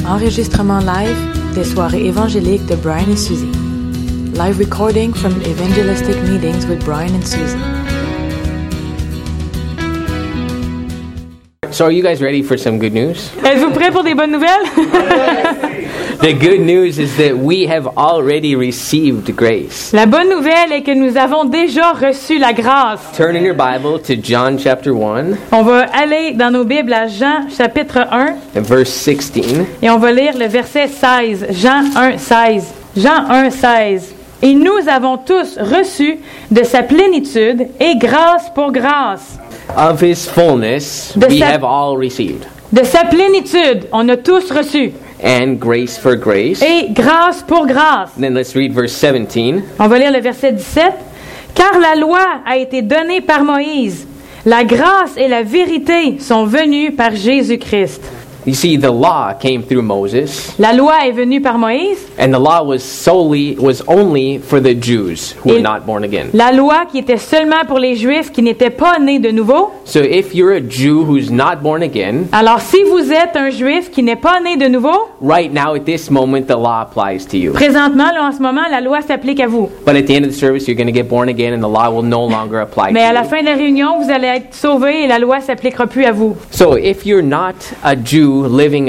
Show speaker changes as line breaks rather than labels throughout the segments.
Enregistrement live des soirées évangéliques de Brian et Susie. Live recording from evangelistic meetings with Brian and Susie.
So are you guys ready for some good news?
Êtes-vous prêts pour des bonnes nouvelles?
The good news is that we have already received grace.
La bonne nouvelle est que nous avons déjà reçu la grâce.
Turn in your Bible to John chapter 1
On va aller dans nos Bibles à Jean chapitre 1
and verse 16.
et on va lire le verset 16. Jean 1, 16. Jean 1, 16. Et nous avons tous reçu de sa plénitude et grâce pour grâce.
Of his fullness
De
we
sa-
have all received.
De sa plénitude, on a tous reçu.
And grace for grace.
Et grâce pour grâce.
Then let's read verse 17.
On va lire le verset 17. Car la loi a été donnée par Moïse. La grâce et la vérité sont venues par Jésus-Christ.
You see, the law came through Moses,
La loi est venue par Moïse.
and the law was only for the Jews who were
Et-
not born again.
La loi qui était seulement pour les Juifs qui n'étaient pas nés de nouveau.
So if you're a Jew who's not born again,
Alors si vous êtes un Juif qui n'est pas né de nouveau,
right now at this moment the law applies to you.
présentement, là, en ce moment, la loi s'applique à vous.
But at the end of the service, you're going to get born again, and the law will no longer apply
Mais à la
to you.
fin de la réunion, vous allez être sauvés et la loi s'appliquera plus à vous.
So if you're not a Jew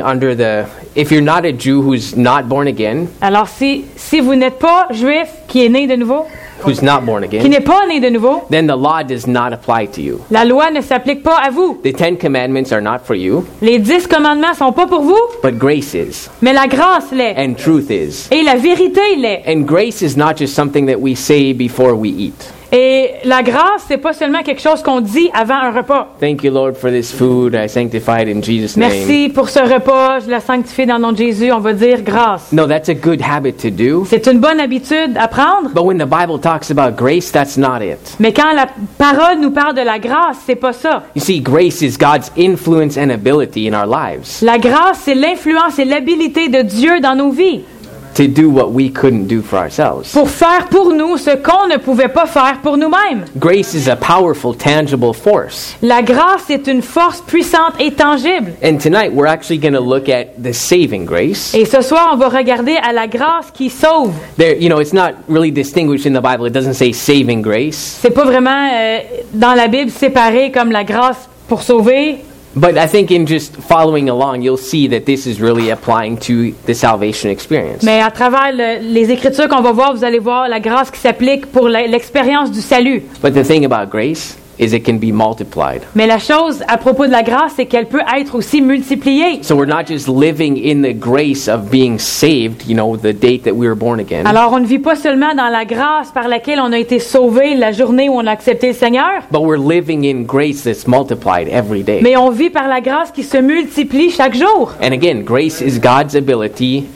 if you're not a Jew who's not born again,
Alors si vous n'êtes pas Juif qui est né de nouveau,
who's not born
qui
again,
n'est pas né de nouveau,
then the law does not apply to you.
la loi ne s'applique pas à vous.
The 10 Commandments are not for you,
Les 10 commandements sont pas pour vous,
but grace is,
mais la grâce l'est.
and truth is.
Et la vérité l'est.
And grace is not just something that we say before we eat.
Et la grâce, c'est pas seulement quelque chose qu'on dit avant un repas.
Thank you, Lord, for this food. I sanctify it in Jesus' name.
Merci pour ce repas, je la sanctifie dans le nom de Jésus, on va dire grâce.
No, that's a good habit to do.
C'est une bonne habitude à prendre,
But when the Bible talks about grace, that's not it.
mais quand la parole nous parle de la grâce, c'est pas ça.
You see, grace is God's influence and ability in our lives
La grâce, c'est l'influence et l'habilité de Dieu dans nos vies
to do what we couldn't do for ourselves.
pour faire pour nous ce qu'on ne pouvait pas faire pour nous-mêmes.
Grace is a powerful, tangible force.
La grâce est une force puissante et tangible.
And tonight we're actually going to look at the saving grace.
Et ce soir, on va regarder à la grâce qui sauve.
There, it's not really distinguished in the Bible. It doesn't say saving grace.
C'est pas vraiment dans la Bible séparé comme la grâce pour sauver.
But I think in just following along, you'll see that this is really applying to the salvation experience.
Mais à travers les Écritures qu'on va voir, vous allez voir la grâce qui s'applique pour l'expérience du salut.
But the thing about grace is it can be multiplied.
Mais la chose à propos de la grâce, c'est qu'elle peut être aussi multipliée.
So we're not just living in the grace of being saved, the date that we were born again.
Alors, on ne vit pas seulement dans la grâce par laquelle on a été sauvé la journée où on a accepté le Seigneur,
But we're living in grace that's multiplied every day.
mais on vit par la grâce qui se multiplie chaque jour.
And again, grace is God's ability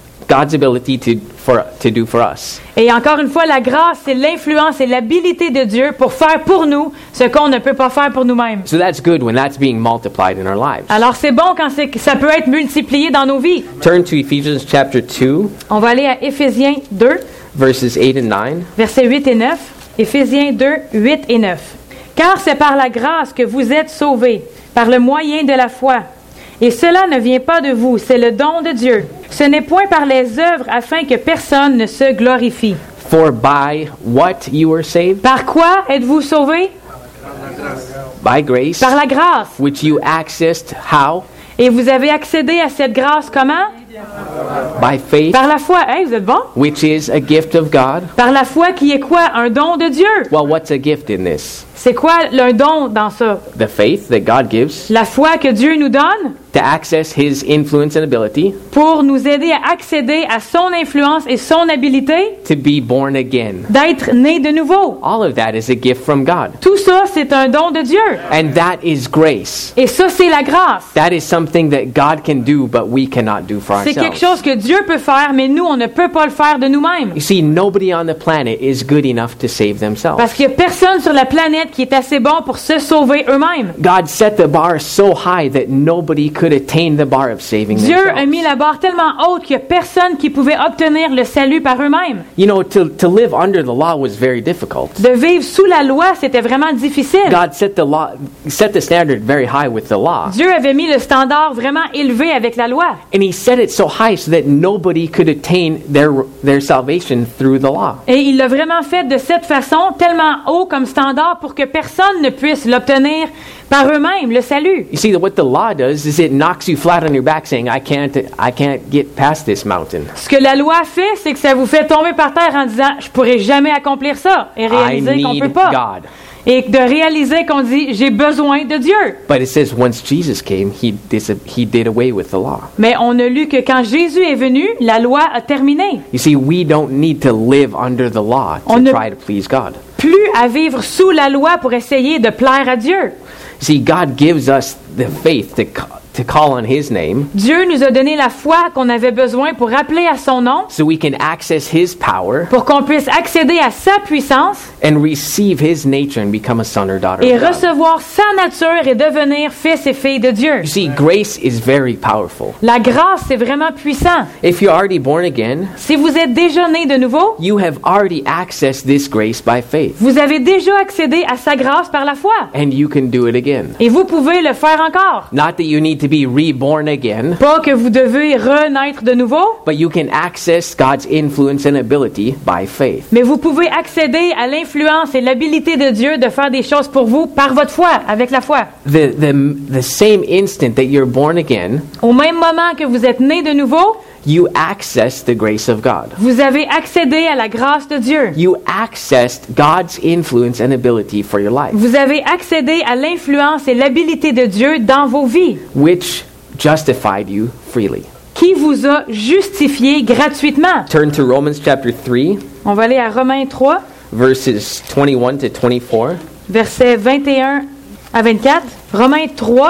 to do for us.
Et encore une fois, la grâce, c'est l'influence et l'habilité de Dieu pour faire pour nous ce qu'on ne peut pas faire pour nous-mêmes.
So that's good when that's being multiplied in our lives.
Alors, c'est bon quand ça peut être multiplié dans nos vies.
Turn to Ephesians chapter 2,
On va aller à Éphésiens 2,
verses 8 and 9.
versets 8 et 9. Éphésiens 2, 8 et 9. Car c'est par la grâce que vous êtes sauvés, par le moyen de la foi. Et cela ne vient pas de vous, c'est le don de Dieu. Ce n'est point par les œuvres afin que personne ne se glorifie.
For by what you were saved?
Par quoi êtes-vous sauvés?
By grace,
Par la grâce.
which you accessed how?
Et vous avez accédé à cette grâce comment?
By faith,
Par la foi. Hey, vous êtes bon?
which is a gift of God.
Par la foi qui est quoi? Un don de Dieu.
Well, what's a gift in this?
C'est quoi un don dans ça?
The faith that God gives
La foi que Dieu nous donne
to access His influence and ability
pour nous aider à accéder à son influence et son habilité
to be born again.
d'être né de nouveau.
All of that is a gift from God.
Tout ça, c'est un don de Dieu.
And that is grace.
Et ça, c'est la grâce.
That is something that God can do, but we cannot do for
C'est quelque
ourselves.
chose que Dieu peut faire, mais nous, on ne peut pas le faire de nous-mêmes.
You see, nobody on the planet is good enough to save themselves.
Parce qu'il n'y a personne sur la planète connaître qui est assez bon pour se sauver eux-mêmes.
God set the bar so high that nobody could attain the bar of saving
Dieu a
themselves.
mis la barre tellement haute qu'il n'y a personne qui pouvait obtenir le salut par eux-mêmes.
You know, to live under the law was very difficult.
De vivre sous la loi, c'était vraiment difficile.
God set the standard very high with the law.
Dieu avait mis le standard vraiment élevé avec la loi.
And he set it so high so that nobody could attain their salvation through the law.
Et il l'a vraiment fait de cette façon, tellement haut comme standard pour que personne ne puisse l'obtenir par eux-mêmes, le salut.
You see, what the law does is it knocks you flat on your back saying, I can't get past this mountain.
Ce que la loi fait, c'est que ça vous fait tomber par terre en disant « Je pourrai jamais accomplir ça » et
I
réaliser qu'on
need
peut pas.
God.
Et de réaliser qu'on dit « J'ai besoin de Dieu ».
But it says once Jesus came, he did away with the law.
Mais on a lu que quand Jésus est venu, la loi a terminé.
You see, we don't need to live under the law to
On ne-
try to please God.
Plus à vivre sous la loi pour essayer de plaire à Dieu.
See, God gives us the faith to call on His name
Dieu nous a donné la foi qu'on avait besoin pour appeler à son nom,
so we can access His power
pour qu'on puisse accéder à sa puissance
and receive His nature and become a son or daughter
et
of God.
recevoir sa nature et devenir fils et filles de Dieu.
You see, grace is very powerful.
La grâce, c'est vraiment puissant.
If you're already born again,
Si vous êtes déjà né de nouveau,
you have already accessed this grace by faith,
vous avez déjà accédé à sa grâce par la foi.
and you can do it again.
Et vous pouvez le faire encore.
Not that you need to be reborn again,
Pas que vous devez renaître de nouveau,
but you can access God's influence and ability by faith.
mais vous pouvez accéder à l'influence et l'habilité de Dieu de faire des choses pour vous par votre foi, avec la foi.
The same instant that you're born again,
Au même moment que vous êtes né de nouveau,
you access the grace of God.
vous avez accédé à la grâce de Dieu.
You accessed God's influence and ability for your life,
Vous avez accédé à l'influence et l'habilité de Dieu dans vos vies,
which justified you freely.
qui vous a justifié gratuitement.
Turn to Romans chapter 3,
On va aller à Romains 3,
verses 21 to 24.
versets 21 à 24. Romains 3,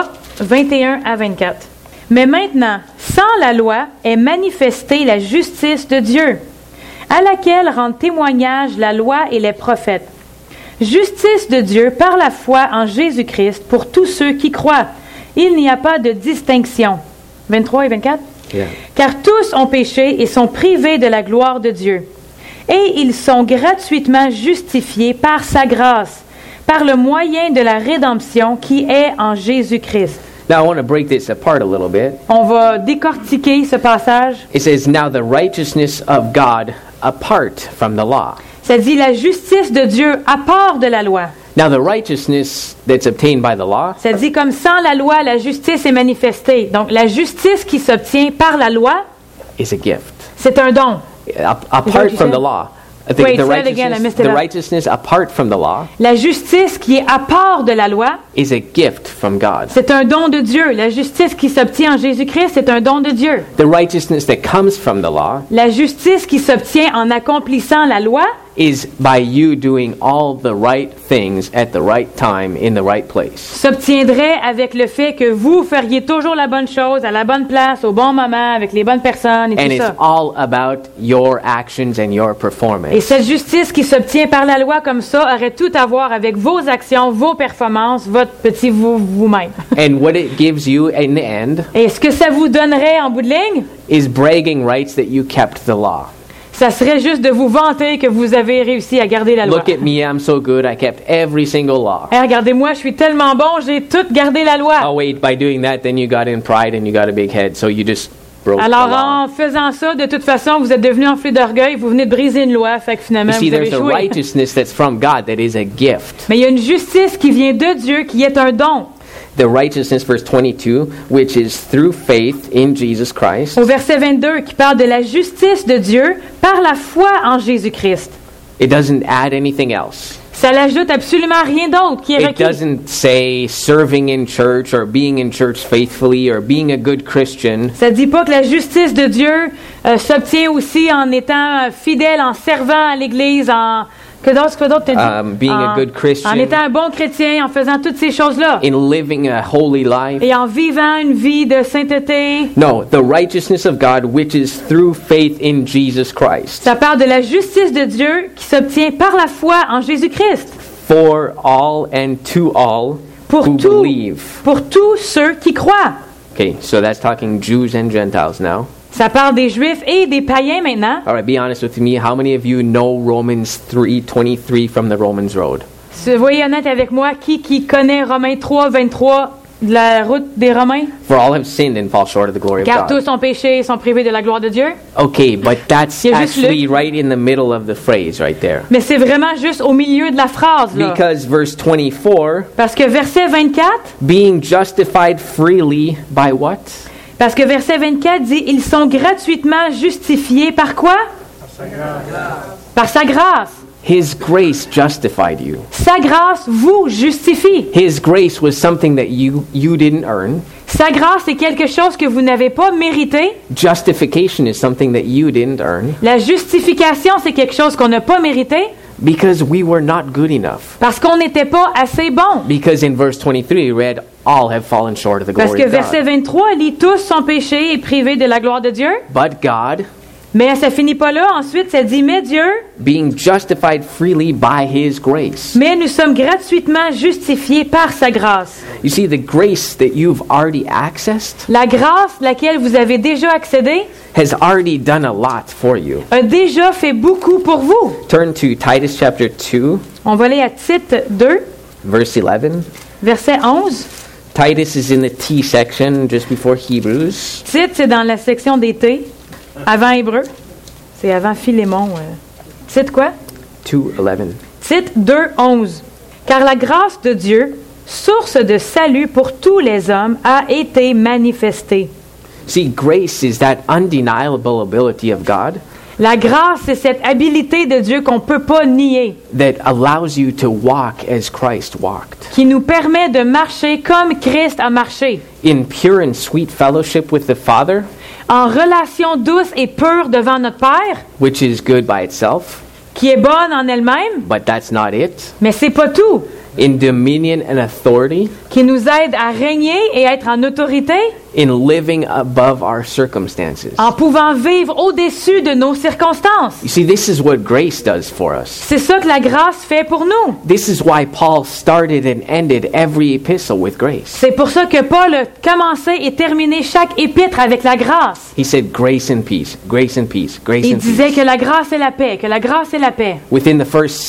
21 à 24. Mais maintenant, sans la loi est manifestée la justice de Dieu, à laquelle rendent témoignage la loi et les prophètes. Justice de Dieu par la foi en Jésus-Christ pour tous ceux qui croient. Il n'y a pas de distinction. 23 et 24.
Yeah.
Car tous ont péché et sont privés de la gloire de Dieu. Et ils sont gratuitement justifiés par sa grâce, par le moyen de la rédemption qui est en Jésus-Christ.
Now I want to break this apart a little bit.
On va décortiquer ce passage.
It says, now the righteousness of God apart from the law.
Ça dit la justice de Dieu à part de la loi.
Now the righteousness that's obtained by the law
Ça dit comme sans la loi, la justice est manifestée. Donc la justice qui s'obtient par la loi,
is a gift.
c'est un don.
Apart
what you
from
said?
the law.
Wait, say it again, I missed it
The
up.
righteousness apart from the law
La justice qui est à part de la loi,
is a gift from God.
c'est un don de Dieu. La justice qui s'obtient en Jésus-Christ, c'est un don de Dieu.
The righteousness that comes from the law
La justice qui s'obtient en accomplissant la loi,
is by you doing all the right things at the right time in the right place.
s'obtiendrait avec le fait que vous feriez toujours la bonne chose, à la bonne place, au bon moment, avec les bonnes personnes et
And
tout
it's
ça.
all about your actions and your
Et
performance.
cette justice qui s'obtient par la loi comme ça aurait tout à voir avec vos actions, vos performances, votre petit vous-même.
And what it gives you in the end
Et ce que ça vous donnerait en bout de ligne,
is bragging rights that you kept the law.
ça serait juste de vous vanter que vous avez réussi à garder la loi.
Look at me, I'm so good, I kept every single law.
Hey, regardez-moi, je suis tellement bon, j'ai tout gardé la loi.
Oh wait, by doing that, then you got in pride and you got a big head, so you just broke
Alors,
the law.
en faisant ça, de toute façon, vous êtes devenu enflé d'orgueil, vous venez de briser une loi, fait que finalement,
You see,
vous avez
there's a
échoué.
righteousness that's from God that is a gift.
Mais il y a une justice qui vient de Dieu, qui est un don.
The righteousness, verse 22, which is through faith in Jesus Christ.
Au verset 22, qui parle de la justice de Dieu par la foi en Jésus-Christ.
It doesn't add anything else.
Ça n'ajoute absolument rien d'autre qui est
It
requis.
doesn't say serving in church or being in church faithfully or being a good Christian.
Ça dit pas que la justice de Dieu s'obtient aussi en étant fidèle, en servant à l'Église, en... Que d'autre t'as dit?
Being a good Christian.
En étant un bon chrétien, en faisant toutes ces choses-là.
In living a holy life.
Et en vivant une vie de sainteté.
No, the righteousness of God which is through faith in Jesus Christ.
Ça parle de la justice de Dieu qui s'obtient par la foi en Jésus-Christ.
for all and to all
pour
who
tout,
believe.
pour tous ceux qui croient.
Okay, so that's talking Jews and Gentiles now.
Ça parle des Juifs et des païens maintenant.
All right, be honest with me. How many of you know Romans 3:23 from the Romans Road?
Soyez honnête avec moi, qui connaît Romains 3, 23, de la route des Romains?
For all have sinned and fall short of the glory of
Car tous
God.
ont péché et sont privés de la gloire de Dieu.
Okay, but that's
Il y a juste
actually
Luc.
right in the middle of the phrase right there.
Mais c'est vraiment juste au milieu de la phrase, là.
Because verse 24,
Parce que verset 24,
being justified freely by what?
parce que verset 24 dit, ils sont gratuitement justifiés par quoi? Par sa grâce.
His grace justified you.
Sa grâce vous justifie.
His grace was something that you didn't earn.
Sa grâce est quelque chose que vous n'avez pas mérité.
Justification is something that you didn't earn
La justification, c'est quelque chose qu'on n'a pas mérité
because we were not good enough.
parce qu'on n'était pas assez bon.
Because in verse 23 we read, all have fallen short of the
Parce
glory
que
of
verset
God.
23 lit tous sont péchés et privés de la gloire de Dieu.
But God,
Mais ça finit pas là. Ensuite, ça dit, mais Dieu,
being justified freely by His grace.
mais nous sommes gratuitement justifiés par sa grâce.
You see, the grace that you've already accessed
La grâce laquelle vous avez déjà accédé
has already done a lot for you.
a déjà fait beaucoup pour vous.
Turn to Titus chapter 2,
On va aller à Tite 2,
verse 11.
verset 11.
Titus is in the T section just before Hebrews.
Tite, c'est dans la section des T, avant Hébreu. C'est avant Philémon. Tite quoi?
2:11.
Tite 2, 11. Car la grâce de Dieu, source de salut pour tous les hommes, a été manifestée.
See, grace is that undeniable ability of God
La grâce, c'est cette habilité de Dieu qu'on ne peut pas nier,
that allows you to walk as Christ walked,
qui nous permet de marcher comme Christ a marché,
in pure and sweet fellowship with the Father,
en relation douce et pure devant notre Père,
which is good by itself,
qui est bonne en elle-même,
but that's not it.
mais c'est pas tout,
In dominion and authority,
qui nous aide à régner et être en autorité,
in living above our circumstances.
en pouvant vivre au-dessus de nos circonstances.
You see, this is what grace does for us.
C'est ça que la grâce fait pour nous.
This is why Paul started and ended every epistle with grace.
C'est pour ça que Paul a commencé et terminé chaque épître avec la grâce.
He said, grace and peace, grace and peace, grace
Il
and
disait
peace.
que la grâce est la paix, que la grâce est la paix.
Within the first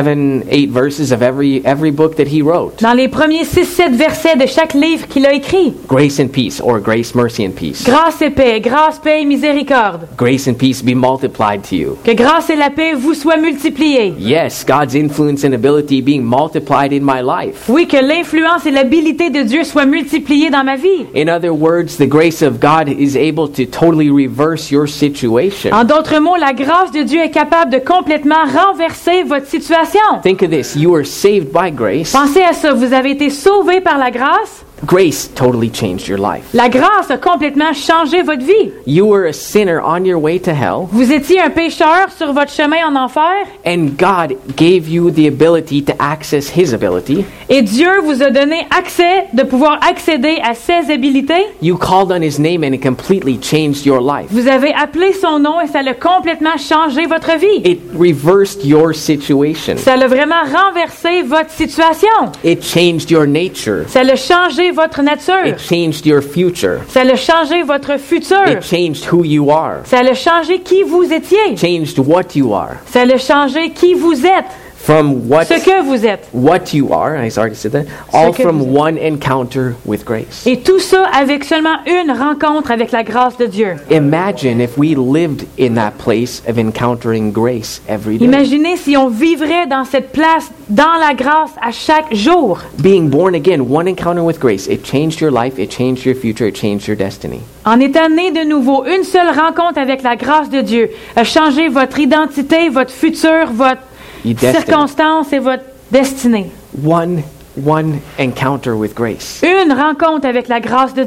7-8 verses of every book that he wrote.
Dans les premiers 6-7 versets de chaque livre qu'il a écrit.
Grace and peace, or grace, mercy and peace.
Grâce et paix, grâce, paix et miséricorde.
Grace and peace be multiplied to you.
Que grâce et la paix vous soient multipliées.
Yes, God's influence and ability being multiplied in my life.
Oui, que l'influence et l'habilité de Dieu soient multipliées dans ma vie.
In other words, the grace of God is able to totally reverse your situation.
En d'autres mots, la grâce de Dieu est capable de complètement renverser votre situation.
Think of this. You are saved by grace.
Pensez à ça, vous avez été sauvés par la grâce.
Grace totally changed your life.
La grâce a complètement changé votre vie.
You were a sinner on your way to hell,
Vous étiez un pécheur sur votre chemin en enfer
and God gave you the ability to access His ability.
et Dieu vous a donné accès de pouvoir accéder à ses habilités.
You called on His name and it completely changed your life.
Vous avez appelé son nom et ça l'a complètement changé votre vie.
It reversed your situation.
Ça l'a vraiment renversé votre situation.
It changed your nature.
Ça l'a changé votre nature.
It changed your future.
Ça l'a changé votre futur.
It changed who you are.
Ça l'a changé qui vous étiez.
Changed what you are.
Ça l'a changé qui vous êtes.
From what
Ce que vous êtes.
you are, I already said that, all
que
from
vous êtes.
one encounter with grace.
Et tout ça avec seulement une rencontre avec la grâce de Dieu.
Imagine if we lived in that place of encountering grace every day.
Imaginez si on vivrait dans cette place, dans la grâce, à chaque jour.
Being born again, one encounter with grace, it changed your life, it changed your future, it changed your destiny.
En étant né de nouveau, une seule rencontre avec la grâce de Dieu a changé votre identité, votre futur, votre
Your destiny.
circonstance et votre destinée.
One encounter with grace.
Une rencontre avec la grâce de Dieu.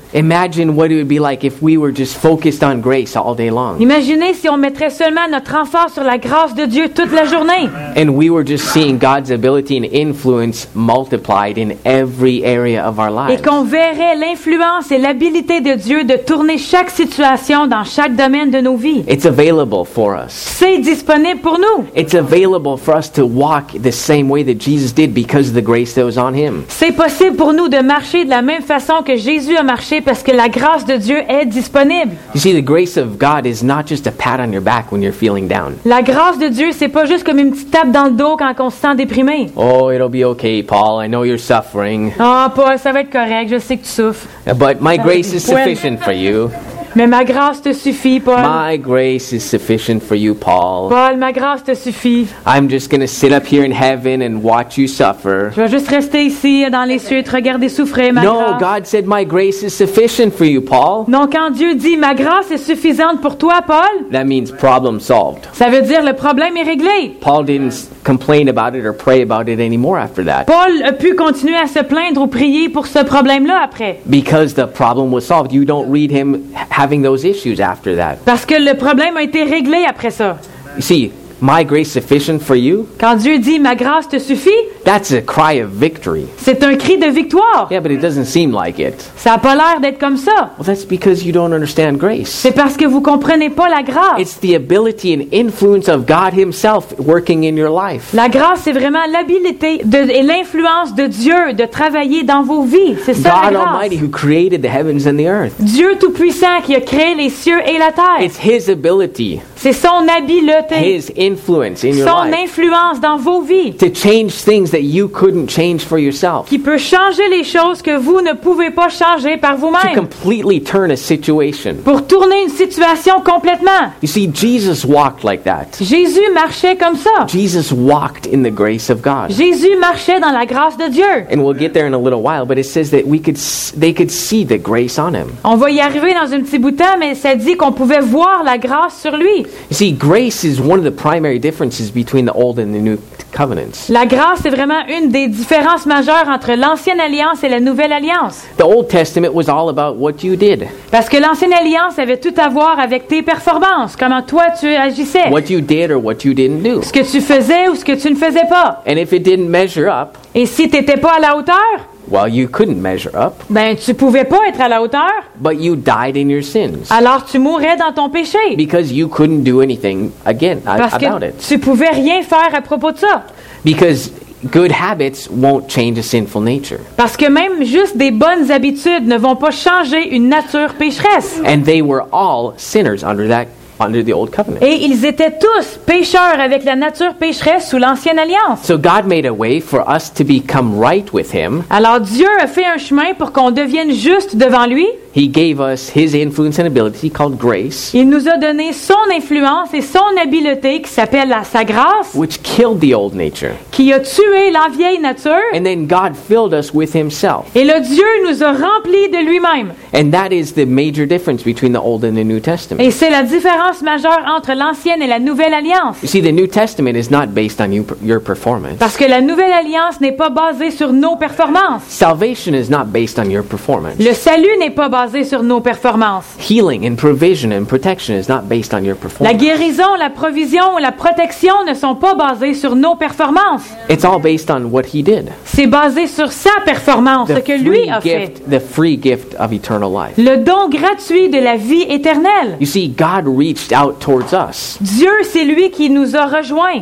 Imagine what it would be like if we were just focused on grace all day long.
Imaginez si on mettrait seulement notre emphase sur la grâce de Dieu toute la journée.
And we were just seeing God's ability and influence multiplied in every area of our
Et
lives.
qu'on verrait l'influence et l'habilité de Dieu de tourner chaque situation dans chaque domaine de nos vies.
It's available for us.
C'est disponible pour nous.
It's available for us to walk the same way that Jesus did because of the grace that was on him.
C'est possible pour nous de marcher de la même façon que Jésus a marché parce que la grâce de Dieu est disponible.
You see, the grace of God is not just a pat on your back when you're feeling down.
La grâce de Dieu, c'est pas juste comme une petite tape dans le dos quand on se sent déprimé.
Oh, it'll be okay, Paul. I know you're suffering.
Ah, Paul, ça va être correct, je sais que tu souffres.
But my grace is sufficient for you.
Mais ma grâce te suffit, Paul.
My grace is sufficient for you, Paul.
Paul, ma grâce te suffit.
I'm just going to sit up here in heaven and watch you suffer.
Je vais juste rester ici dans les cieux et te regarder souffrir, ma
No,
grâce.
God said my grace is sufficient for you, Paul.
Non, quand Dieu dit ma grâce est suffisante pour toi, Paul,
That means problem solved.
ça veut dire le problème est réglé.
Paul didn't complain about it or pray about it anymore after that
Paul a pu continuer à se plaindre ou prier pour ce problème-là après.
because the problem was solved. You don't read him having those issues after that.
Parce que le problème a été réglé après ça.
You see, my grace sufficient for you,
Quand Dieu dit ma grâce te suffit,
that's a cry of victory.
c'est un cri de victoire.
Yeah, but it doesn't seem like it.
Ça n'a pas l'air d'être comme ça.
Well, that's because you don't understand grace.
C'est parce que vous comprenez pas la grâce.
It's the ability and influence of God himself working in your life.
La grâce, c'est vraiment l'habilité et l'influence de Dieu de travailler dans vos vies. C'est ça la
God
grâce.
Almighty who created the heavens and the earth.
Dieu Tout-Puissant qui a créé les cieux et la terre.
It's his ability,
C'est son habileté,
his influence in your
son
life
influence dans vos vies
to change things that you couldn't change for yourself,
qui peut changer les choses que vous ne pouvez pas changer par
to
vous-même.
completely turn a situation.
Pour tourner une situation complètement.
You see, Jesus walked like that.
Jésus marchait comme ça.
Jesus walked in the grace of God.
Jésus marchait dans la grâce de Dieu.
And we'll get there in a little while, but it says that they could see the grace on him.
On va y arriver dans un petit bout de temps, mais ça dit qu'on pouvait voir la grâce sur lui.
You see, grace is one of the primary differences between the Old and the New covenants.
La grâce, c'est vraiment une des différences majeures entre l'Ancienne Alliance et la Nouvelle Alliance.
The Old Testament was all about what you did,
Parce que l'Ancienne Alliance avait tout à voir avec tes performances, comment toi tu agissais,
what you did or what you didn't do.
ce que tu faisais ou ce que tu ne faisais pas.
And if it didn't measure up,
Et si tu n'étais pas à la hauteur,
well, you couldn't measure up,
ben tu pouvais pas être à la hauteur,
but you died in your sins
alors tu mourrais dans ton péché.
because you couldn't do anything again
Parce
about
que
it.
tu pouvais rien faire à propos de ça.
Because good habits won't change a sinful nature.
Parce que même juste des bonnes habitudes ne vont pas changer une nature pécheresse.
And they were all sinners under the old covenant.
Et ils étaient tous pécheurs avec la nature pécheresse sous l'Ancienne Alliance.
So God made a way for us to become right with him.
Alors Dieu a fait un chemin pour qu'on devienne juste devant lui.
He gave us his influence and ability called grace,
Il nous a donné son influence et son habileté qui s'appelle sa grâce,
which killed the old nature.
qui a tué la vieille nature.
And then God filled us with himself.
Et le Dieu nous a remplis de lui-même.
And that is the major difference between the Old and the New Testament.
Et c'est la différence majeure entre l'Ancienne et la Nouvelle Alliance.
You see, the New Testament is not based on your performance.
Parce que la Nouvelle Alliance n'est pas basée sur nos performances.
Salvation is not based on your performance.
Le salut n'est pas basé sur nos performances.
Healing and provision and protection is not based on your
La
performance.
guérison, la provision, la protection ne sont pas basées sur nos performances.
It's all based on what he did.
C'est basé sur sa performance, ce que lui a fait.
the free gift of eternal life.
Le don gratuit de la vie éternelle.
You see, God reached out towards us.
Dieu, c'est lui qui nous a rejoints.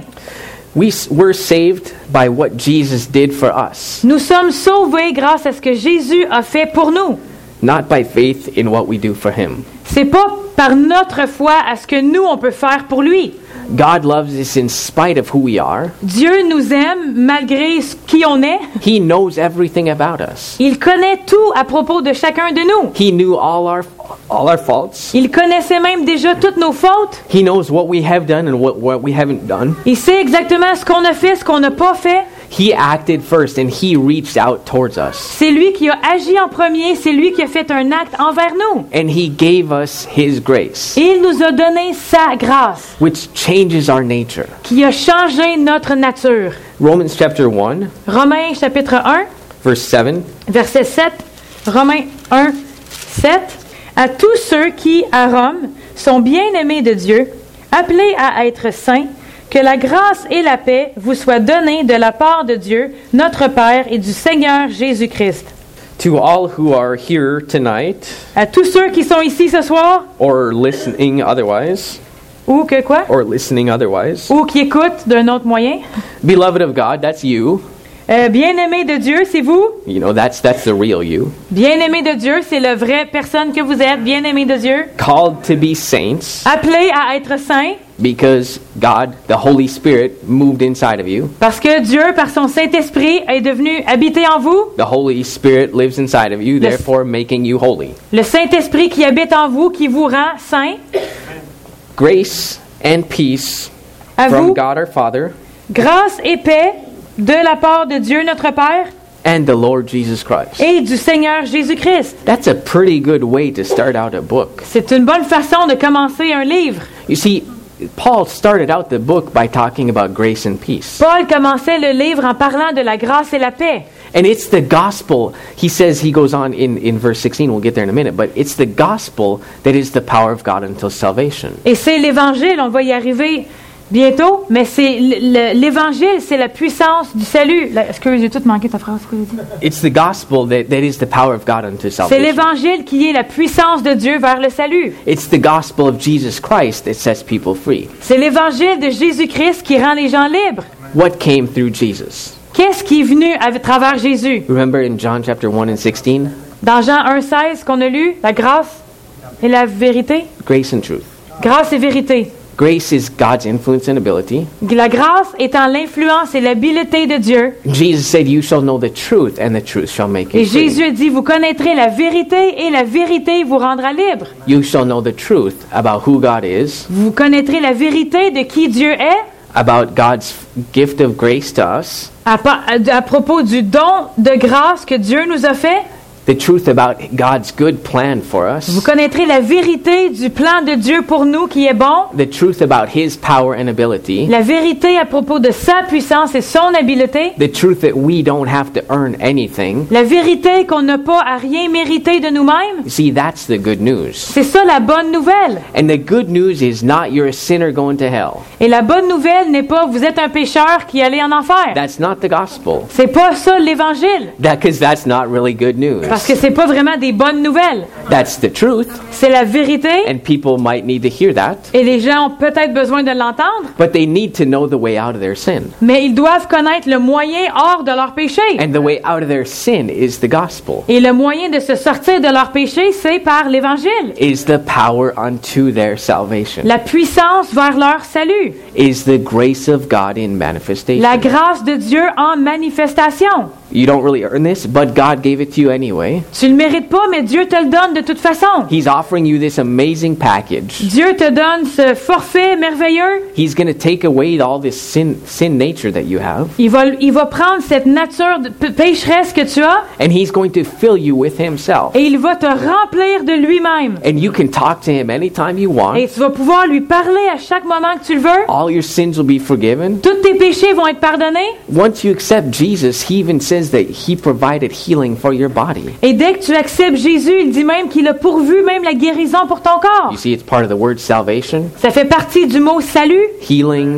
We're saved by what Jesus did for us,
Nous sommes sauvés grâce à ce que Jésus a fait pour nous.
not by faith in what we do for him.
C'est pas par notre foi à ce que nous on peut faire pour lui.
God loves us in spite of who we are.
Dieu nous aime malgré qui on est.
He knows everything about us.
Il connaît tout à propos de chacun de nous.
He knew all our faults.
Il connaissait même déjà toutes nos fautes.
He knows what we have done and what we haven't done.
Il sait exactement ce qu'on a fait, ce qu'on n'a pas fait.
He acted first and he reached out towards us.
C'est lui qui a agi en premier, c'est lui qui a fait un acte envers nous.
And he gave us his grace,
Et il nous a donné sa grâce,
which changes our nature.
qui a changé notre nature.
Romans chapter 1,
Romains chapitre 1,
verse 7.
verset 7. Romains 1, 7. À tous ceux qui, à Rome, sont bien-aimés de Dieu, appelés à être saints, que la grâce et la paix vous soient données de la part de Dieu, notre Père et du Seigneur Jésus-Christ.
To all who are here tonight,
À tous ceux qui sont ici ce soir,
or listening otherwise,
ou qui écoutent d'un autre moyen,
beloved of God, that's you.
bien-aimés de Dieu, c'est vous.
You know, that's the real you.
Bien-aimés de Dieu, c'est la vraie personne que vous êtes, bien-aimés de Dieu.
Called to be saints
Appelés à être saints,
because God, the Holy Spirit, moved inside of you.
parce que Dieu, par son Saint-Esprit, est devenu habité en vous.
The Holy Spirit lives inside of you, therefore making you holy.
Le Saint-Esprit qui habite en vous, qui vous rend saint.
Grace and peace
À
from
vous,
God our Father
grâce et paix de la part de Dieu notre Père
and the Lord Jesus Christ.
et du Seigneur Jésus-Christ.
That's a pretty good way to start out a book.
C'est une bonne façon de commencer un livre.
You see, Paul started out the book by talking about grace and peace.
Paul commençait le livre en parlant de la grâce et la paix.
And it's the gospel. He says, he goes on in verse 16, we'll get there in a minute, but it's the gospel that is the power of God until salvation.
Et c'est l'Évangile, on va y arriver bientôt, mais c'est l'Évangile, c'est la puissance du salut. Excuse, j'ai tout manqué ta phrase.
It's the gospel that is the power of God unto
C'est
salvation.
l'Évangile qui est la puissance de Dieu vers le salut.
It's the gospel of Jesus Christ that sets people free.
C'est l'Évangile de Jésus-Christ qui rend les gens libres.
What came through Jesus?
Qu'est-ce qui est venu à travers Jésus?
Remember in John chapter 1 and 16?
Dans Jean 1,16 qu'on a lu, la grâce et la vérité.
Grace and truth.
Grâce et vérité.
Grace is God's influence and ability.
La grâce étant l'influence et l'habileté de Dieu.
Jesus said, you shall know the truth, and the truth shall make you
Et
free.
Jésus dit, vous connaîtrez la vérité et la vérité vous rendra libre.
You shall know the truth about who God is,
Vous connaîtrez la vérité de qui Dieu est
about God's gift of grace to us,
à propos du don de grâce que Dieu nous a fait.
the truth about God's good plan for
Vous
us,
connaîtrez la vérité du plan de Dieu pour nous qui est bon.
the truth about His power and ability,
La vérité à propos de sa puissance et son habileté.
the truth that we don't have to earn anything.
La vérité qu'on n'a pas à rien mériter de nous-mêmes.
You see, that's the good news.
C'est ça la bonne nouvelle.
And the good news is not you're a sinner going to hell.
Et la bonne nouvelle n'est pas vous êtes un pécheur qui allait en enfer.
That's not the gospel.
C'est pas ça l'évangile.
Because that's not really good news.
Parce que c'est pas vraiment des bonnes nouvelles.
That's the truth.
C'est la vérité.
And people might need to hear that.
Et les gens ont peut-être besoin de l'entendre.
But they need to know the way out of their sin.
Mais ils doivent connaître le moyen hors de leur péché.
And the way out of their sin is the gospel.
Et le moyen de se sortir de leur péché, c'est par l'évangile.
Is the power unto their salvation.
La puissance vers leur salut.
Is the grace of God in manifestation.
La grâce de Dieu en manifestation.
You don't really earn this, but God gave it to you anyway.
Tu le mérites pas, mais Dieu te le donne de toute façon.
He's offering you this amazing package.
Dieu te donne ce forfait merveilleux.
He's going to take away all this sin nature that you have.
Il va prendre cette nature pécheresse que tu as
And He's going to fill you with Himself.
et il va te remplir de lui-même.
And you can talk to Him anytime you want.
Et tu vas pouvoir lui parler à chaque moment que tu le veux.
All your sins will be forgiven.
Tous tes péchés vont être pardonnés.
Once you accept Jesus, He even says that He provided healing for your body.
Et dès que tu acceptes Jésus, il dit même qu'il a pourvu même la guérison pour ton corps.
You see, it's part of the word salvation.
Ça fait partie du mot salut.
Healing,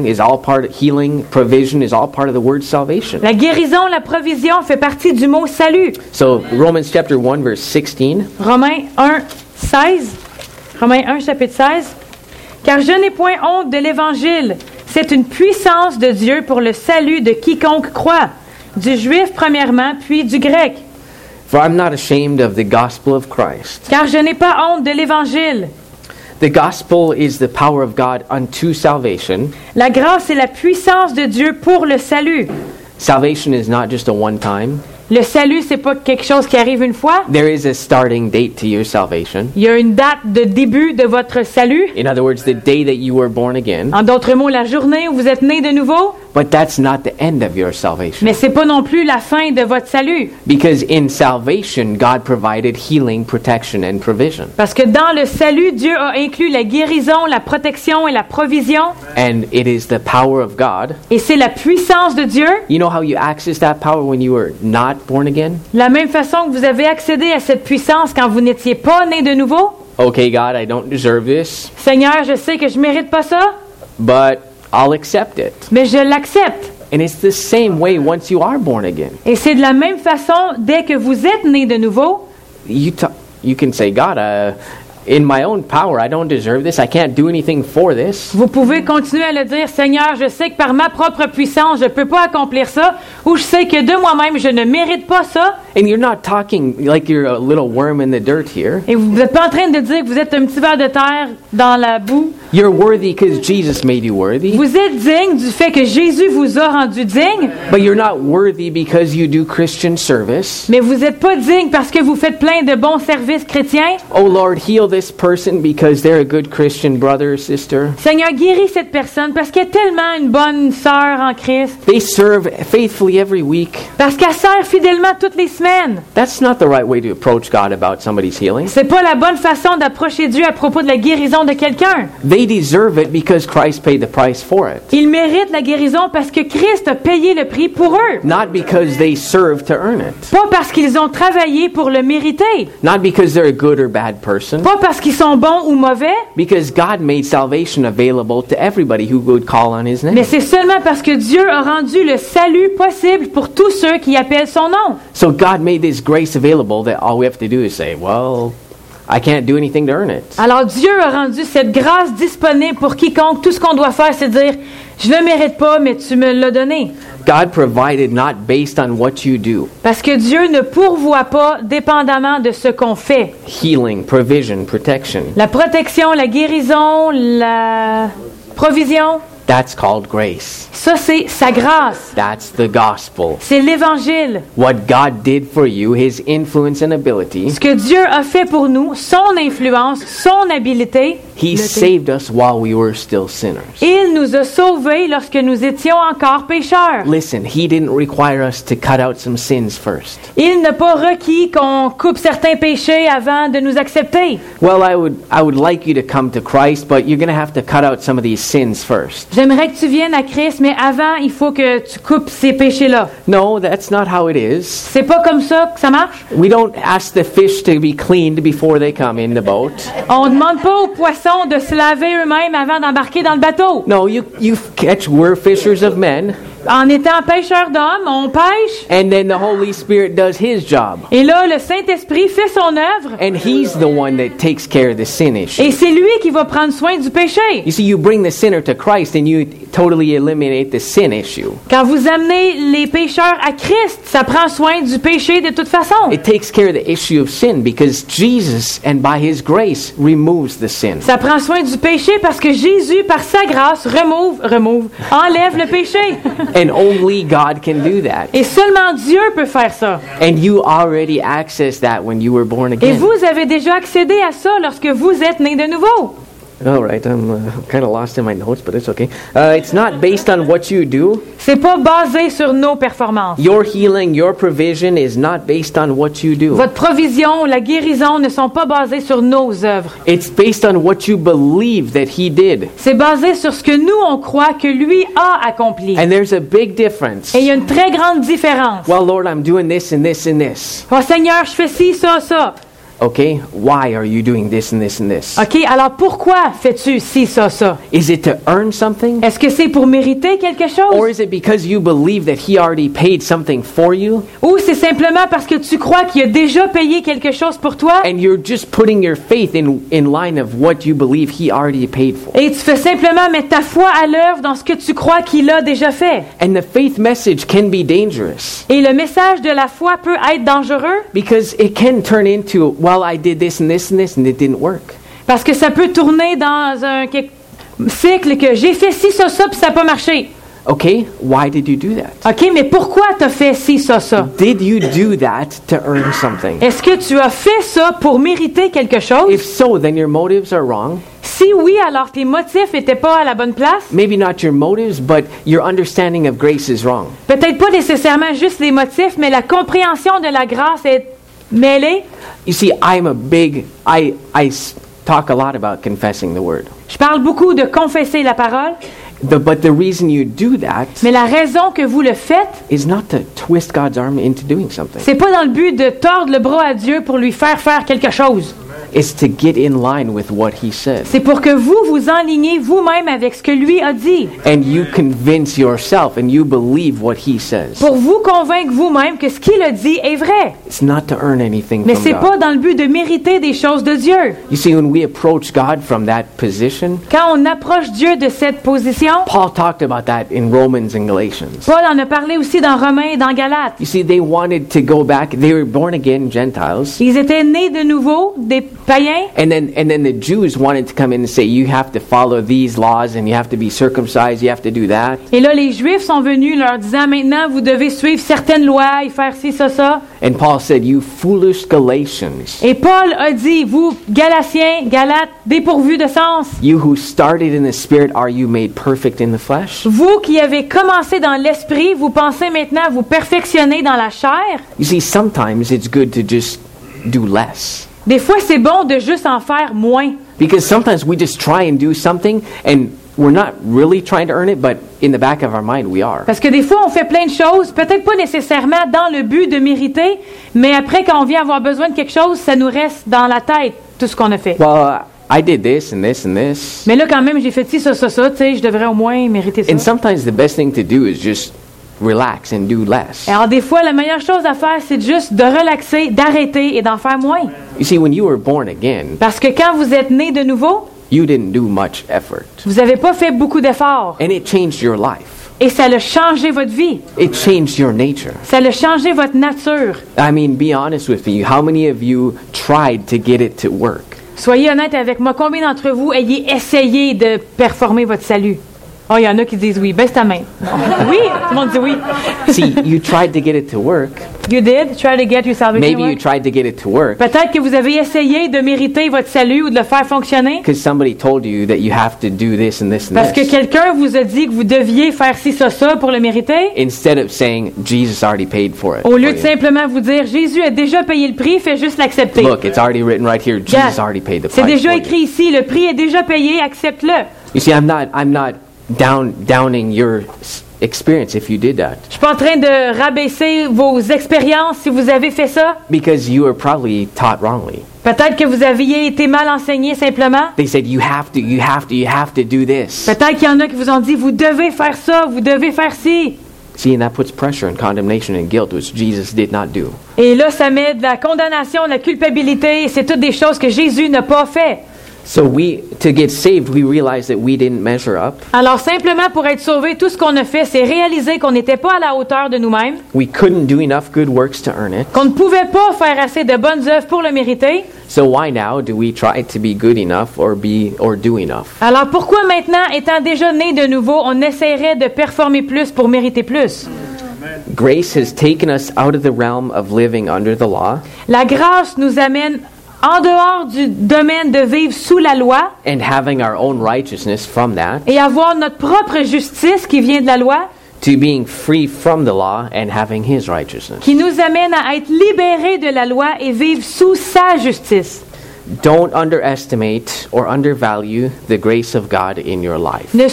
provision is all part of the word salvation.
La guérison, la provision fait partie du mot salut.
So, Romans chapter 1 verse 16.
Romains 1, 16. Romains 1, chapitre 16. Car je n'ai point honte de l'Évangile. C'est une puissance de Dieu pour le salut de quiconque croit. Du juif premièrement, puis du grec.
For I'm not ashamed of the gospel of Christ.
Car je n'ai pas honte de l'Évangile.
The gospel is the power of God unto salvation.
La grâce est la puissance de Dieu pour le salut.
Salvation is not just a one-time.
Le salut, c'est pas quelque chose qui arrive une fois.
There is a starting date to your salvation.
Il y a une date de début de votre salut.
In other words, the day that you were born again.
En d'autres mots, la journée où vous êtes né de nouveau.
But that's not the end of your salvation.
Mais c'est pas non plus la fin de votre salut.
Because in salvation, God provided healing, protection, and provision.
Parce que dans le salut, Dieu a inclus la guérison, la protection et la provision.
And it is the power of God.
Et c'est la puissance de Dieu.
You know how you access that power when you were not born again?
La même façon que vous avez accédé à cette puissance quand vous n'étiez pas né de nouveau.
Okay, God, I don't deserve this,
Seigneur, je sais que je mérite pas ça,
but I'll accept it.
mais je l'accepte.
And it's the same way once you are born again.
Et c'est de la même façon dès que vous êtes né de nouveau.
You can say, God, in my own power, I don't deserve this. I can't do anything for this.
Vous pouvez continuer à le dire, Seigneur, je sais que par ma propre puissance, je ne peux pas accomplir ça, ou je sais que de moi-même, je ne mérite pas ça.
And you're not talking like you're a little worm in the dirt here.
Et vous n'êtes pas en train de dire que vous êtes un petit ver de terre dans la boue.
You're worthy because Jesus made you worthy.
Vous êtes digne du fait que Jésus vous a rendu digne,
But you're not worthy because you do Christian service.
mais vous n'êtes pas digne parce que vous faites plein de bons services chrétiens.
Oh Lord, heal this person because they're a good Christian brother or sister.
Seigneur, guéris cette personne parce qu'elle est tellement une bonne sœur en Christ,
They serve faithfully every week.
parce qu'elle sert fidèlement toutes les semaines.
That's not the right way to approach God about somebody's healing.
C'est pas la bonne façon d'approcher Dieu à propos de la guérison de quelqu'un.
They deserve it because Christ paid the price for it.
Ils méritent la guérison parce que Christ a payé le prix pour eux.
Not because they serve to earn it.
Pas parce qu'ils ont travaillé pour le mériter.
Not because they're a good or bad person.
Pas parce qu'ils sont bons ou mauvais.
Because God made salvation available to everybody who would call on His
Mais
name.
c'est seulement parce que Dieu a rendu le salut possible pour tous ceux qui appellent son nom.
So God made this grace available that all we have to do is say, well, I can't do anything to earn it.
Alors Dieu a rendu cette grâce disponible pour quiconque. Tout ce qu'on doit faire, c'est dire, je le mérite pas, mais tu me l'as donné.
God provided not based on what you do.
Parce que Dieu ne pourvoit pas dépendamment de ce qu'on fait.
Healing, provision, protection.
La protection, la guérison, la provision,
That's called grace.
ça c'est sa grâce.
That's the gospel.
C'est l'Évangile.
What God did for you, His influence and ability,
Ce que Dieu a fait pour nous, son influence, son habileté,
He saved us while we were still sinners.
il nous a sauvés lorsque nous étions encore pécheurs.
Listen, He didn't require us to cut out some sins first.
Il n'a pas requis qu'on coupe certains péchés avant de nous accepter.
Well, I would like you to come to Christ, but you're going to have to cut out some of these sins first.
J'aimerais que tu viennes à Christ, mais avant, il faut que tu coupes ces péchés-là.
No, that's not how it is.
C'est pas comme ça que ça marche.
We don't ask the fish to be cleaned before they come in the boat.
On ne demande pas aux poissons de se laver eux-mêmes avant d'embarquer dans le bateau.
No, you catch, we're fishers of men,
En étant pêcheurs d'hommes, on pêche,
and then the Holy Spirit does His job.
et là, le Saint-Esprit fait son œuvre,
And He's the one that takes care of the sin issue.
et c'est lui qui va prendre soin du péché.
You see, you bring the sinner to Christ and you totally eliminate the sin issue.
Quand vous amenez les pécheurs à Christ, ça prend soin du péché de toute façon.
It takes care of the issue of sin because Jesus, and by His grace, removes the sin.
Ça prend soin du péché parce que Jésus, par sa grâce, enlève le péché.
And only God can do that.
Et seulement Dieu peut faire ça.
And you already accessed that when you were born
Et
again.
vous avez déjà accédé à ça lorsque vous êtes né de nouveau.
All right, I'm kind of lost in my notes, but it's okay. It's not based on what you do.
C'est pas basé sur nos performances.
Your healing, your provision is not based on what you do.
Votre provision, la guérison ne sont pas basées sur nos œuvres.
It's based on what you believe that He did.
C'est basé sur ce que nous, on croit que lui a accompli.
And there's a big difference.
Et il y a une très grande différence.
Well, Lord, I'm doing this and this and this.
Oh Seigneur, je fais ci, ça, ça.
Okay, why are you doing this and this and this?
OK, alors pourquoi fais-tu ci, ça, ça?
Is it to earn something?
Est-ce que c'est pour mériter quelque
Or
chose?
is it because you believe that He already paid something for you
Ou c'est simplement parce que tu crois qu'il a déjà payé quelque chose pour toi
and you're just putting your faith in line of what you believe He already paid for?
et tu fais simplement mettre ta foi à l'œuvre dans ce que tu crois qu'il a déjà fait?
And the faith message can be dangerous
Et le message de la foi peut être dangereux
because it can turn into, well, I did this and this and this and it didn't work.
parce que ça peut tourner dans un cycle que j'ai fait ci, ça, puis ça n'a pas marché.
Okay, why did you do that?
OK, mais pourquoi tu as fait ci, ça?
Did you do that to earn something?
Est-ce que tu as fait ça pour mériter quelque chose?
If so, then your motives are wrong.
Si oui, alors tes motifs n'étaient pas à la bonne place.
Maybe not your motives, but your understanding of grace is wrong.
Peut-être pas nécessairement juste les motifs, mais la compréhension de la grâce est mêlée.
You see, I talk a lot about confessing the word.
Je parle beaucoup de confesser la parole,
But the reason you do that
mais la raison que vous le faites,
is not to twist God's arm into doing something.
c'est pas dans le but de tordre le bras à Dieu pour lui faire quelque chose.
It's to get in line with what he said.
C'est pour que vous vous enligniez vous-même avec ce que lui a dit.
And you convince yourself and you believe what he says.
Pour vous convaincre vous-même que ce qu'il a dit est vrai.
It's not to earn anything
Mais
from
c'est
God.
pas dans le but de mériter des choses de Dieu.
You see, when we approach God from that position,
Quand on approche Dieu de cette position,
Paul talked about that in Romans and Galatians.
Paul en a parlé aussi dans Romains et dans Galates.
You see, they wanted to go back. They were born again Gentiles.
Ils étaient nés de nouveau, des païens.
And then the Jews wanted to come in and say, you have to follow these laws and you have to be circumcised, you have to do that.
Et là, les Juifs sont venus leur disant, maintenant, vous devez suivre certaines lois et faire ci, ça.
And Paul said, you foolish Galatians,
Et Paul a dit, vous, Galatiens, Galates, dépourvus de sens,
you who started in the spirit, are you made perfect in the flesh?
vous qui avez commencé dans l'esprit, vous pensez maintenant vous perfectionner dans la chair.
You see, sometimes it's good to just do less.
Des fois, c'est bon de juste en faire moins.
Because sometimes we just try and do something and we're not really trying to earn it, but in the back of our mind we are.
Parce que des fois, on fait plein de choses, peut-être pas nécessairement dans le but de mériter, mais après, quand on vient avoir besoin de quelque chose, ça nous reste dans la tête, tout ce qu'on a fait.
Well, I did this and this and this.
Mais là, quand même, j'ai fait ci, ça, tu sais, je devrais au moins mériter ça.
And sometimes the best thing to do is just relax and do less.
Alors, des fois, la meilleure chose à faire, c'est juste de relaxer, d'arrêter et d'en faire moins.
You see, when you were born again,
Parce que quand vous êtes né de nouveau,
you didn't do much effort.
vous n'avez pas fait beaucoup d'efforts.
And it changed your life.
Et ça a changé votre vie.
It changed your nature.
Ça a changé votre nature.
I mean, be honest with me. How many of you tried to get it to work?
Soyez honnête avec moi. Combien d'entre vous ayez essayé de performer votre salut? Oh, il y en a qui disent oui. Baisse ta main. Oui, tout le monde dit oui.
See, you tried to get it to work.
You did try to get your salvation.
Maybe you
work?
tried to get it to work
Peut-être que vous avez essayé de mériter votre salut ou de le faire fonctionner.
because somebody told you that you have to do this and this and
Parce que
this.
quelqu'un vous a dit que vous deviez faire ci, ça pour le mériter.
Instead of saying, Jesus already paid for it.
Au lieu
for
de
you.
simplement vous dire, Jésus a déjà payé le prix, fais juste l'accepter.
Look, it's already written right here.
Regarde,
Jesus already paid the
c'est
price
déjà
for you.
écrit ici, le prix est déjà payé, accepte-le.
You see, I'm not downing your experience if you did that,
Je suis pas en train de rabaisser vos expériences si vous avez fait ça.
because you were probably taught wrongly.
Peut-être que vous aviez été mal enseigné simplement.
They said you have to do this.
Peut-être qu'il y en a qui vous ont dit, vous devez faire ça, vous devez faire ci.
See, and that puts pressure and condemnation and guilt, which Jesus did not do.
Et là, ça met de la condamnation, de la culpabilité. Et c'est toutes des choses que Jésus n'a pas fait.
So to get saved, we realized that we didn't measure up.
Alors, simplement pour être sauvé, tout ce qu'on a fait, c'est réaliser qu'on n'était pas à la hauteur de nous-mêmes,
We couldn't do enough good works to earn it.
qu'on ne pouvait pas faire assez de bonnes œuvres pour le mériter.
So why now do we try to be good enough or do enough?
Alors, pourquoi maintenant, étant déjà né de nouveau, on essaierait de performer plus pour mériter plus?
Grace has taken us out of the realm of living under the law
La grâce nous amène en dehors du domaine de vivre sous la loi
and having our own righteousness from that
et avoir notre propre justice qui vient de la loi,
to being free from the law and having his righteousness.
qui nous amène à être libérés de la loi et vivre sous sa justice.
Don't underestimate or undervalue the grace of God in your life.
Ne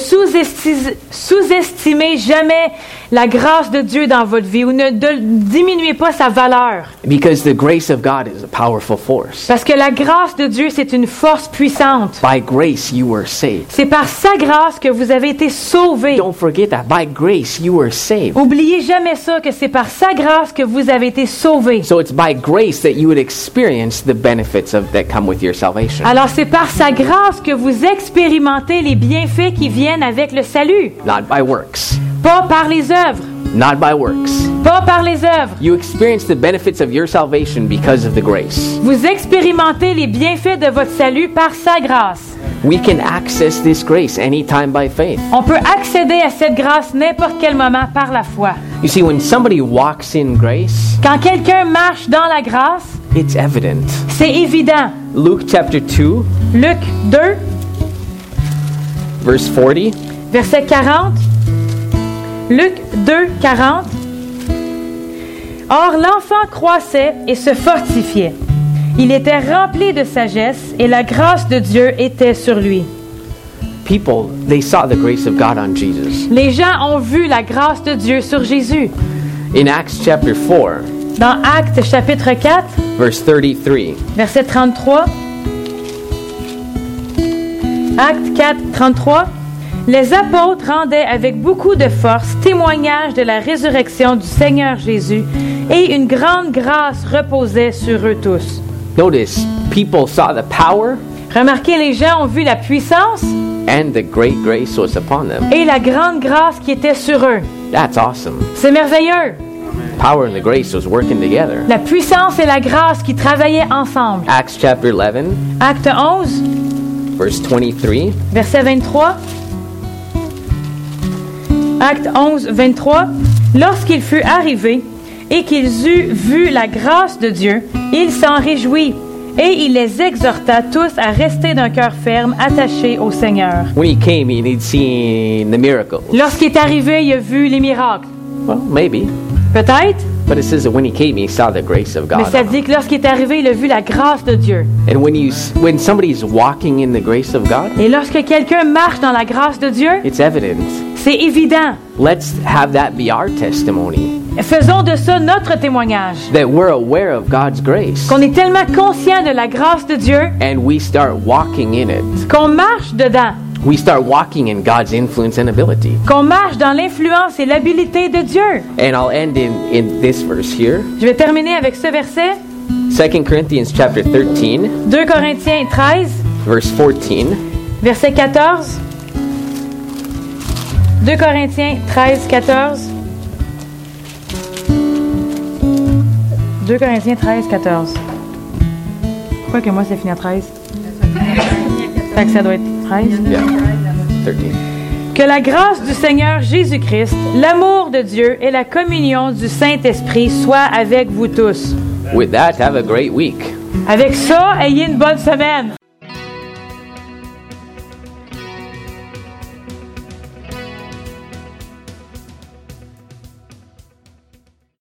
sous-estimez jamais la grâce de Dieu dans votre vie ou ne diminuez pas sa valeur.
Because the grace of God is a powerful force.
Parce que la grâce de Dieu, c'est une force puissante.
By grace you were saved.
C'est par sa grâce que vous avez été sauvés.
Don't forget that. By grace you were saved.
Oubliez jamais ça, que c'est par sa grâce que vous avez été sauvés.
So it's by grace that you would experience the benefits that come with your salvation.
Alors c'est par sa grâce que vous expérimentez les bienfaits qui viennent avec le salut.
Not by works.
Pas par les œuvres.
Not by works.
Pas par les œuvres.
You experience the benefits of your salvation because of the grace.
Vous expérimentez les bienfaits de votre salut par sa grâce.
We can access this grace anytime by faith.
On peut accéder à cette grâce n'importe quel moment par la foi.
You see, when somebody walks in grace,
Quand quelqu'un marche dans la grâce,
it's evident.
c'est évident.
Luke chapter 2,
Luc 2,
verse 40.
Verset 40. Luc 2, 40. Or l'enfant croissait et se fortifiait. Il était rempli de sagesse et la grâce de Dieu était sur lui.
People, they saw the grace of God on Jesus.
Les gens ont vu la grâce de Dieu sur Jésus.
In Acts chapter 4,
Dans Actes chapitre 4,
verse 33,
verset 33. Actes 4, 33. Les apôtres rendaient avec beaucoup de force témoignage de la résurrection du Seigneur Jésus et une grande grâce reposait sur eux tous.
notice people saw the power
Remarquez, les gens ont vu la puissance
and the great grace was upon them.
et la grande grâce qui était sur eux.
That's awesome.
C'est merveilleux.
Power and the grace was working together.
La puissance et la grâce qui travaillaient ensemble.
Acts chapter 11,
Acte 11,
verse 23.
verset 23. Acte 11, 23. Lorsqu'il fut arrivé et qu'ils eurent vu la grâce de Dieu, il s'en réjouit et il les exhorta tous à rester d'un cœur ferme, attachés au Seigneur.
When he came, he'd seen the miracles.
Lorsqu'il est arrivé, il a vu les miracles.
Well, maybe.
Peut-être,
But it says that when he came, he saw the grace of
mais
God.
ça dit que lorsqu'il est arrivé, il a vu la grâce de Dieu.
And when somebody's walking in the grace of God,
Et lorsque quelqu'un marche dans la grâce de Dieu,
it's evident.
c'est évident.
Let's have that be our testimony.
Faisons de ça notre témoignage.
That we're aware of God's grace.
Qu'on est tellement conscient de la grâce de Dieu
And we start walking in it.
qu'on marche dedans.
We start walking in God's influence and ability.
Qu'on marche dans l'influence et l'habilité de Dieu.
And I'll end in this verse here.
Je vais terminer avec ce verset.
2 Corinthians chapter 13,
2 Corinthiens 13,
verse 14.
verset 14. 2 Corinthiens 13, 14. 2 Corinthiens 13, 14. Pourquoi que moi, c'est fini à 13? Fait que ça doit être 13.
Yeah, 13.
Que la grâce du Seigneur Jésus-Christ, l'amour de Dieu et la communion du Saint-Esprit soient avec vous tous.
With that, have a great week.
Avec ça, ayez une bonne semaine.